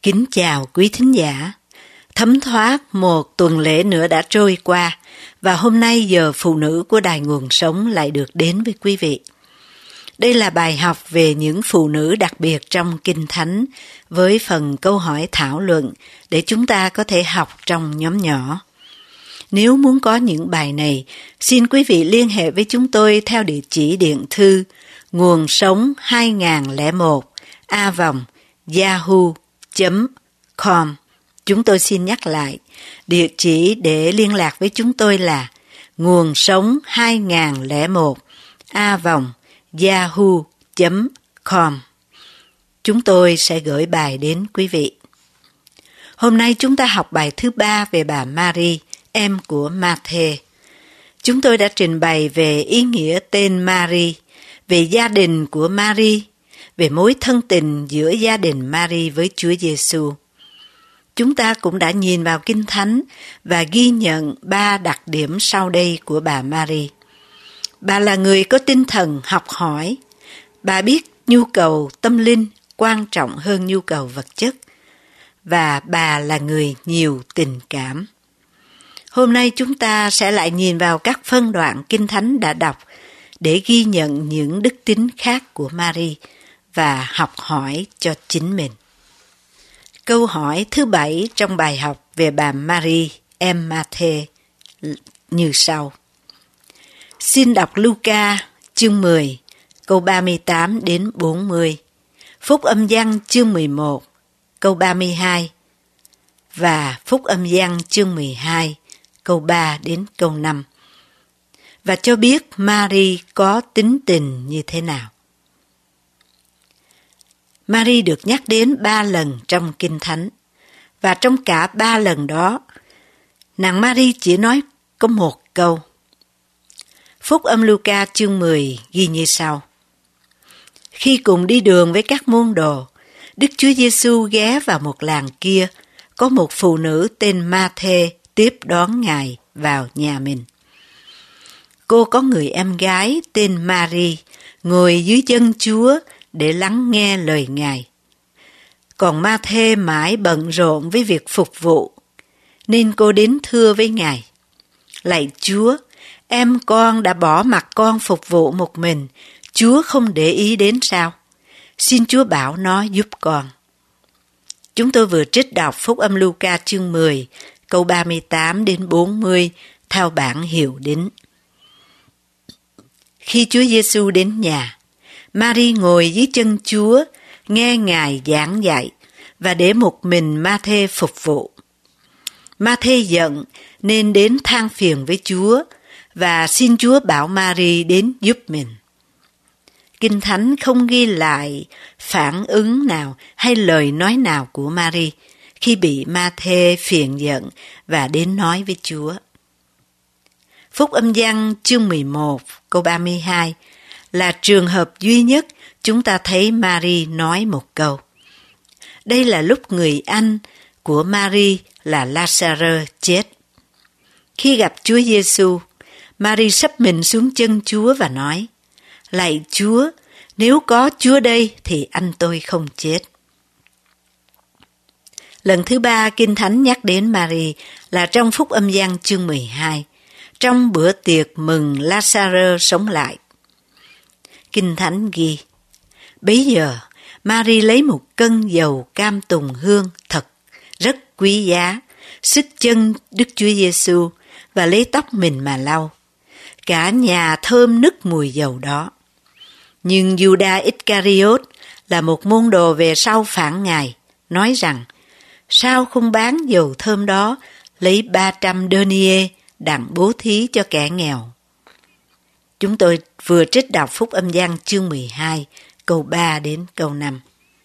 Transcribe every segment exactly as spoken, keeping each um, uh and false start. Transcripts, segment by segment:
Kính chào quý thính giả. Thấm thoát một tuần lễ nữa đã trôi qua và hôm nay giờ phụ nữ của Đài Nguồn Sống lại được đến với quý vị. Đây là bài học về những phụ nữ đặc biệt trong Kinh Thánh với phần câu hỏi thảo luận để chúng ta có thể học trong nhóm nhỏ. Nếu muốn có những bài này, xin quý vị liên hệ với chúng tôi theo địa chỉ điện thư nguồn sống hai không một a vòng yahoo chấm com. Chúng tôi xin nhắc lại, địa chỉ để liên lạc với chúng tôi là nguồn sống hai không một a vòng yahoo chấm com. Chúng tôi sẽ gửi bài đến quý vị. Hôm nay chúng ta học bài thứ ba về bà Mary, em của Ma-thê. Chúng tôi đã trình bày về ý nghĩa tên Mary, về gia đình của Mary, về mối thân tình giữa gia đình Mary với Chúa Giêsu. Chúng ta cũng đã nhìn vào Kinh Thánh và ghi nhận ba đặc điểm sau đây của bà Mary. Bà là người có tinh thần học hỏi. Bà biết nhu cầu tâm linh quan trọng hơn nhu cầu vật chất. Và bà là người nhiều tình cảm. Hôm nay chúng ta sẽ lại nhìn vào các phân đoạn Kinh Thánh đã đọc để ghi nhận những đức tính khác của Mary và học hỏi cho chính mình. Câu hỏi thứ bảy trong bài học về bà Mary, em Ma-thê như sau. Xin đọc Luca chương mười, câu ba mươi tám đến bốn mươi, Phúc Âm Giăng chương mười một, câu ba mươi hai và Phúc Âm Giăng chương mười hai, câu ba đến câu năm. Và cho biết Mary có tính tình như thế nào. Mary được nhắc đến ba lần trong Kinh Thánh, và trong cả ba lần đó, nàng Mary chỉ nói có một câu. Phúc Âm Luca chương mười ghi như sau. Khi cùng đi đường với các môn đồ, Đức Chúa Giêsu ghé vào một làng kia, có một phụ nữ tên Ma-thê tiếp đón Ngài vào nhà mình. Cô có người em gái tên Mary ngồi dưới chân Chúa để lắng nghe lời Ngài. Còn Ma-thê mãi bận rộn với việc phục vụ, nên cô đến thưa với Ngài. Lạy Chúa, em con đã bỏ mặc con phục vụ một mình, Chúa không để ý đến sao? Xin Chúa bảo nó giúp con. Chúng tôi vừa trích đọc Phúc Âm Luca chương mười, câu ba mươi tám đến bốn mươi, theo bản Hiệu Đính. Khi Chúa Giêsu đến nhà, Mary ngồi dưới chân Chúa, nghe Ngài giảng dạy và để một mình Ma-thê phục vụ. Ma-thê giận nên đến than phiền với Chúa và xin Chúa bảo Mary đến giúp mình. Kinh Thánh không ghi lại phản ứng nào hay lời nói nào của Mary khi bị Ma-thê phiền giận và đến nói với Chúa. Phúc Âm Giăng chương mười một, câu ba mươi hai là trường hợp duy nhất chúng ta thấy Mary nói một câu. Đây là lúc người anh của Mary là Lazarơ chết. Khi gặp Chúa Giêsu, Mary sấp mình xuống chân Chúa và nói, lạy Chúa, nếu có Chúa đây thì anh tôi không chết. Lần thứ ba Kinh Thánh nhắc đến Mary là trong Phúc Âm Giăng chương mười hai, trong bữa tiệc mừng Lazarơ sống lại. Kinh Thánh ghi, bấy giờ Mary lấy một cân dầu cam tùng hương thật rất quý giá, xức chân Đức Chúa Giêsu và lấy tóc mình mà lau. Cả nhà thơm nức mùi dầu đó. Nhưng Judas Iscariot là một môn đồ về sau phản Ngài, nói rằng, sao không bán dầu thơm đó, lấy ba trăm denier đặng bố thí cho kẻ nghèo. Chúng tôi vừa trích đọc Phúc Âm Giăng chương mười hai, câu ba đến câu năm.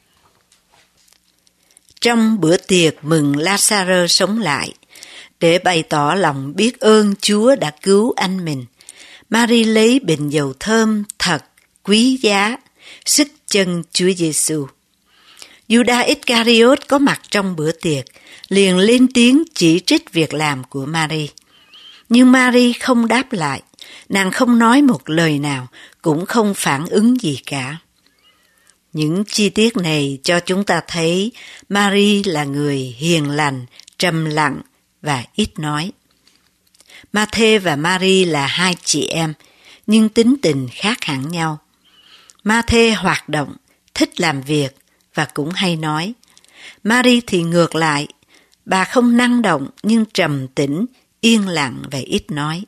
Trong bữa tiệc mừng Lazarơ sống lại, để bày tỏ lòng biết ơn Chúa đã cứu anh mình, Mary lấy bình dầu thơm thật quý giá, xức chân Chúa Giêsu. Judas Iscariot có mặt trong bữa tiệc, liền lên tiếng chỉ trích việc làm của Mary. Nhưng Mary không đáp lại, nàng không nói một lời nào, cũng không phản ứng gì cả. Những chi tiết này cho chúng ta thấy Mary là người hiền lành, trầm lặng và ít nói. Ma-thê và Mary là hai chị em, nhưng tính tình khác hẳn nhau. Ma-thê hoạt động, thích làm việc và cũng hay nói. Mary thì ngược lại, bà không năng động nhưng trầm tĩnh, yên lặng và ít nói.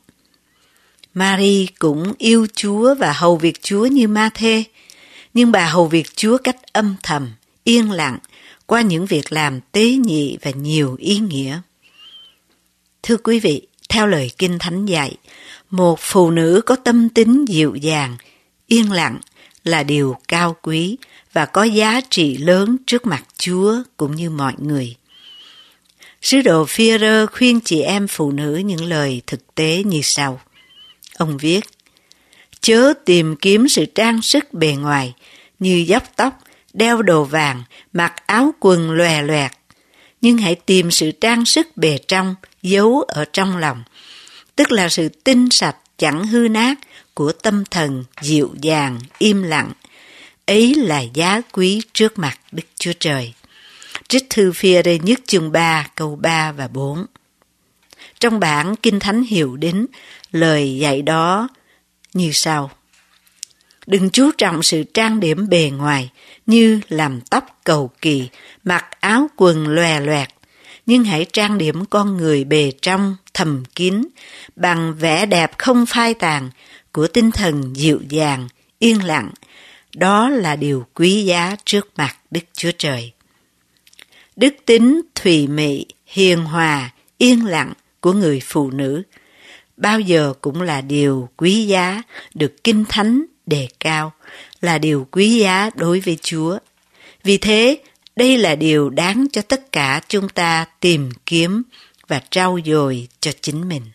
Mary cũng yêu Chúa và hầu việc Chúa như Ma-thê, nhưng bà hầu việc Chúa cách âm thầm, yên lặng, qua những việc làm tế nhị và nhiều ý nghĩa. Thưa quý vị, theo lời Kinh Thánh dạy, một phụ nữ có tâm tính dịu dàng, yên lặng là điều cao quý và có giá trị lớn trước mặt Chúa cũng như mọi người. Sứ đồ Phi-e-rơ khuyên chị em phụ nữ những lời thực tế như sau. Ông viết, chớ tìm kiếm sự trang sức bề ngoài như dốc tóc, đeo đồ vàng, mặc áo quần lòe loẹt, nhưng hãy tìm sự trang sức bề trong, giấu ở trong lòng, tức là sự tinh sạch chẳng hư nát của tâm thần dịu dàng, im lặng. Ấy là giá quý trước mặt Đức Chúa Trời. Trích thư Phi-e-rơ nhất chương ba câu ba và bốn. Trong bản Kinh Thánh Hiệu Đính, lời dạy đó như sau. Đừng chú trọng sự trang điểm bề ngoài như làm tóc cầu kỳ, mặc áo quần lòe loẹt, nhưng hãy trang điểm con người bề trong thầm kín bằng vẻ đẹp không phai tàn của tinh thần dịu dàng, yên lặng. Đó là điều quý giá trước mặt Đức Chúa Trời. Đức tính thùy mị, hiền hòa, yên lặng của người phụ nữ bao giờ cũng là điều quý giá được Kinh Thánh đề cao, là điều quý giá đối với Chúa. Vì thế, đây là điều đáng cho tất cả chúng ta tìm kiếm và trau dồi cho chính mình.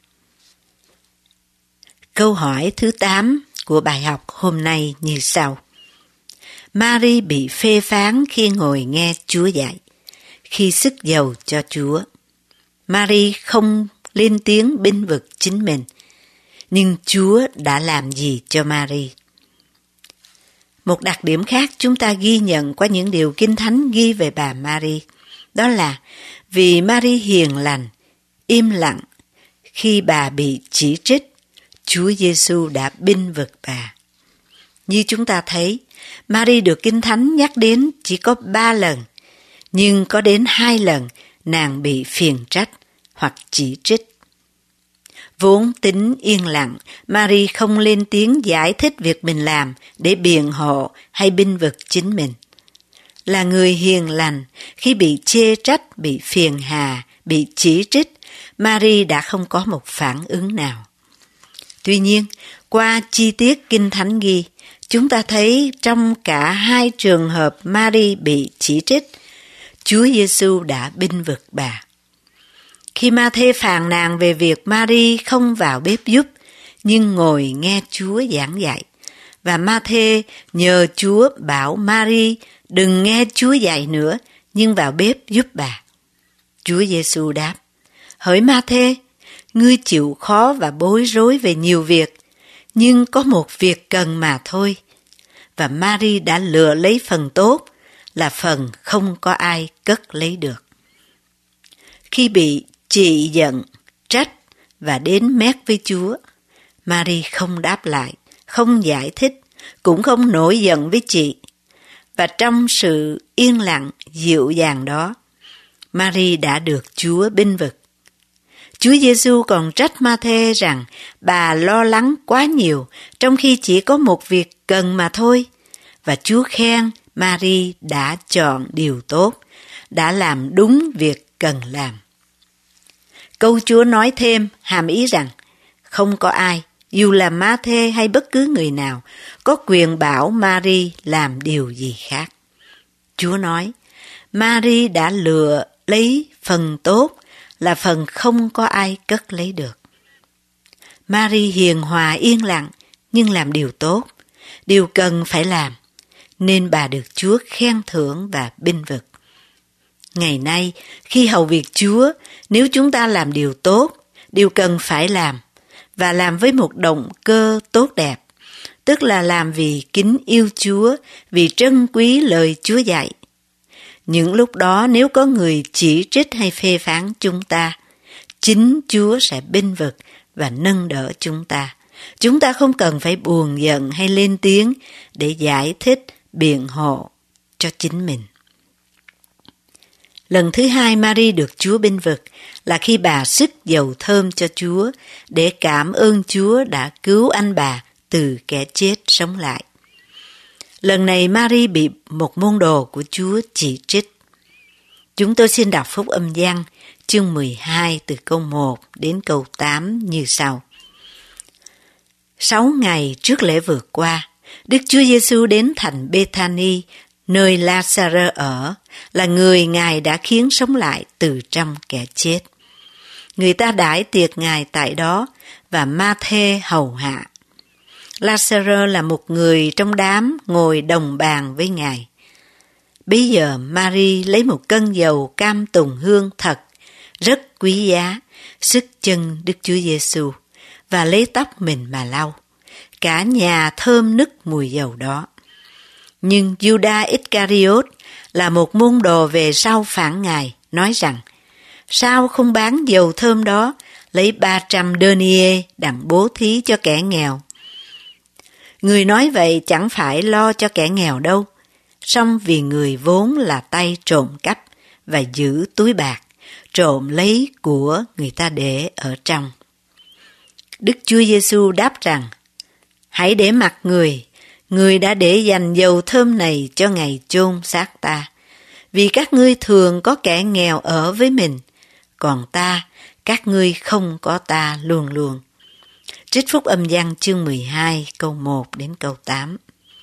Câu hỏi thứ tám của bài học hôm nay như sau. Mary bị phê phán khi ngồi nghe Chúa dạy, khi sức dầu cho Chúa. Mary không lên tiếng bênh vực chính mình, nhưng Chúa đã làm gì cho Mary? Một đặc điểm khác chúng ta ghi nhận qua những điều Kinh Thánh ghi về bà Mary, đó là vì Mary hiền lành, im lặng, khi bà bị chỉ trích, Chúa Giêsu đã bênh vực bà. Như chúng ta thấy, Mary được Kinh Thánh nhắc đến chỉ có ba lần, nhưng có đến hai lần nàng bị phiền trách hoặc chỉ trích. Vốn tính yên lặng, Mary không lên tiếng giải thích việc mình làm để biện hộ hay bênh vực chính mình. Là người hiền lành, khi bị chê trách, bị phiền hà, bị chỉ trích, Mary đã không có một phản ứng nào. Tuy nhiên, qua chi tiết Kinh Thánh ghi, chúng ta thấy trong cả hai trường hợp Mary bị chỉ trích, Chúa Giêsu đã bênh vực bà. Khi Ma-thê phàn nàn về việc Mary không vào bếp giúp, nhưng ngồi nghe Chúa giảng dạy, và Ma-thê nhờ Chúa bảo Mary đừng nghe Chúa dạy nữa, nhưng vào bếp giúp bà. Chúa Giêsu đáp, hỡi Ma-thê, ngươi chịu khó và bối rối về nhiều việc, nhưng có một việc cần mà thôi. Và Mary đã lựa lấy phần tốt, là phần không có ai cất lấy được. Khi bị chị giận, trách và đến mét với Chúa, Mary không đáp lại, không giải thích, cũng không nổi giận với chị. Và trong sự yên lặng, dịu dàng đó, Mary đã được Chúa bênh vực. Chúa Giêsu còn trách Ma-thê rằng bà lo lắng quá nhiều, trong khi chỉ có một việc cần mà thôi. Và Chúa khen Mary đã chọn điều tốt, đã làm đúng việc cần làm. Câu Chúa nói thêm hàm ý rằng không có ai, dù là Ma-thê hay bất cứ người nào, có quyền bảo Mary làm điều gì khác. Chúa nói, Mary đã lựa lấy phần tốt, là phần không có ai cất lấy được. Mary hiền hòa yên lặng, nhưng làm điều tốt, điều cần phải làm, nên bà được Chúa khen thưởng và bênh vực. Ngày nay, khi hầu việc Chúa, nếu chúng ta làm điều tốt, điều cần phải làm, và làm với một động cơ tốt đẹp, tức là làm vì kính yêu Chúa, vì trân quý lời Chúa dạy. Những lúc đó nếu có người chỉ trích hay phê phán chúng ta, chính Chúa sẽ bênh vực và nâng đỡ chúng ta. Chúng ta không cần phải buồn giận hay lên tiếng để giải thích, biện hộ cho chính mình. Lần thứ hai Mary được Chúa bênh vực là khi bà sức dầu thơm cho Chúa để cảm ơn Chúa đã cứu anh bà từ kẻ chết sống lại. Lần này Mary bị một môn đồ của Chúa chỉ trích. Chúng tôi xin đọc Phúc Âm Giăng chương mười hai từ câu một đến câu tám như sau. Sáu ngày trước lễ vượt qua, Đức Chúa Giêsu đến thành Bethany, nơi La-sa-rơ ở, là người Ngài đã khiến sống lại từ trong kẻ chết. Người ta đãi tiệc Ngài tại đó và Ma-thê hầu hạ. La-sa-rơ là một người trong đám ngồi đồng bàn với Ngài. Bây giờ Mary lấy một cân dầu cam tùng hương thật, rất quý giá, sức chân Đức Chúa Giêsu và lấy tóc mình mà lau. Cả nhà thơm nức mùi dầu đó. Nhưng Judas Iscariot là một môn đồ về sau phản Ngài, nói rằng, sao không bán dầu thơm đó, lấy ba trăm denier đặng bố thí cho kẻ nghèo. Người nói vậy chẳng phải lo cho kẻ nghèo đâu, song vì người vốn là tay trộm cắp và giữ túi bạc, trộm lấy của người ta để ở trong. Đức Chúa Giêsu đáp rằng, hãy để mặc người, người đã để dành dầu thơm này cho ngày chôn xác ta, vì các ngươi thường có kẻ nghèo ở với mình, còn ta, các ngươi không có ta luôn luôn. Trích Phúc Âm Giăng chương mười hai câu một đến câu tám.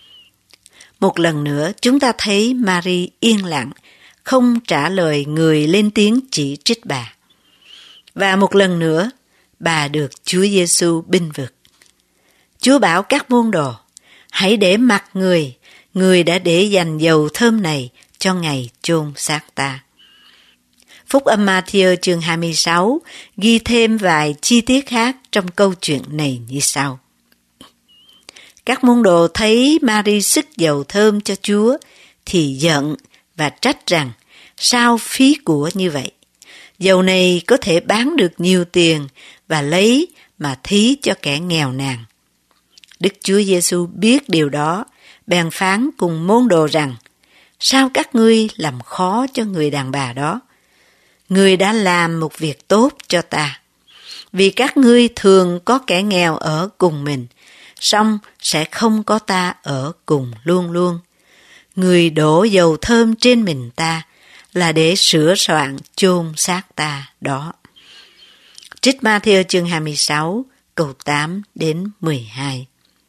Một lần nữa chúng ta thấy Mary yên lặng, không trả lời người lên tiếng chỉ trích bà. Và một lần nữa, bà được Chúa Giêsu bênh vực. Chúa bảo các môn đồ, hãy để mặc người, người đã để dành dầu thơm này cho ngày chôn xác ta. Phúc Âm Ma-thi-ơ chương hai mươi sáu ghi thêm vài chi tiết khác trong câu chuyện này như sau. Các môn đồ thấy Mary sức dầu thơm cho Chúa thì giận và trách rằng sao phí của như vậy. Dầu này có thể bán được nhiều tiền và lấy mà thí cho kẻ nghèo nàn. Đức Chúa Giêsu biết điều đó, bèn phán cùng môn đồ rằng, sao các ngươi làm khó cho người đàn bà đó? Người đã làm một việc tốt cho ta. Vì các ngươi thường có kẻ nghèo ở cùng mình, song sẽ không có ta ở cùng luôn luôn. Người đổ dầu thơm trên mình ta là để sửa soạn chôn xác ta đó. Trích Ma-thi-ơ chương hai mươi sáu, câu tám đến mười hai.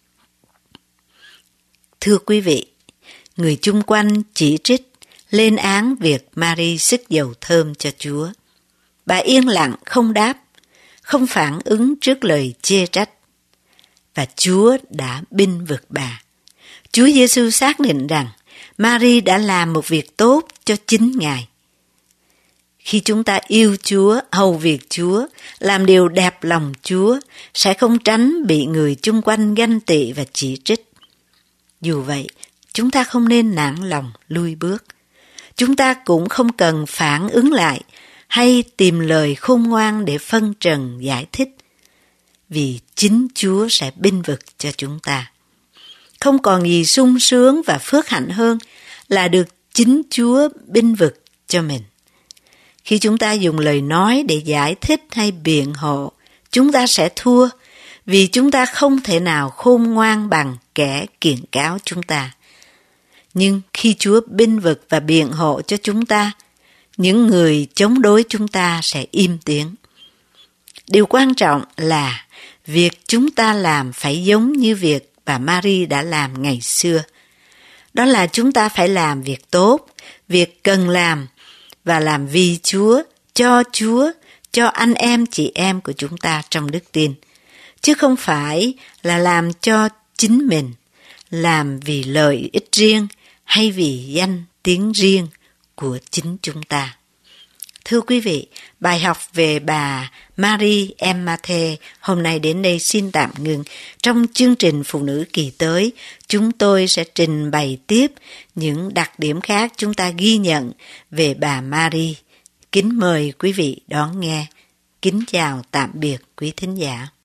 Thưa quý vị, người chung quanh chỉ trích, lên án việc Mary sức dầu thơm cho Chúa. Bà yên lặng không đáp, không phản ứng trước lời chê trách. Và Chúa đã bênh vực bà. Chúa Giêsu xác định rằng Mary đã làm một việc tốt cho chính Ngài. Khi chúng ta yêu Chúa, hầu việc Chúa, làm điều đẹp lòng Chúa, sẽ không tránh bị người chung quanh ganh tị và chỉ trích. Dù vậy, chúng ta không nên nản lòng lui bước. Chúng ta cũng không cần phản ứng lại hay tìm lời khôn ngoan để phân trần giải thích, vì chính Chúa sẽ bênh vực cho chúng ta. Không còn gì sung sướng và phước hạnh hơn là được chính Chúa bênh vực cho mình. Khi chúng ta dùng lời nói để giải thích hay biện hộ, chúng ta sẽ thua, vì chúng ta không thể nào khôn ngoan bằng kẻ kiện cáo chúng ta. Nhưng khi Chúa bênh vực và biện hộ cho chúng ta, những người chống đối chúng ta sẽ im tiếng. Điều quan trọng là việc chúng ta làm phải giống như việc bà Mary đã làm ngày xưa. Đó là chúng ta phải làm việc tốt, việc cần làm, và làm vì Chúa, cho Chúa, cho anh em chị em của chúng ta trong đức tin. Chứ không phải là làm cho chính mình, làm vì lợi ích riêng hay vì danh tiếng riêng của chính chúng ta. Thưa quý vị, bài học về bà Marie M. Mathe hôm nay đến đây xin tạm ngừng. Trong chương trình Phụ nữ kỳ tới, chúng tôi sẽ trình bày tiếp những đặc điểm khác chúng ta ghi nhận về bà Marie. Kính mời quý vị đón nghe. Kính chào tạm biệt quý thính giả.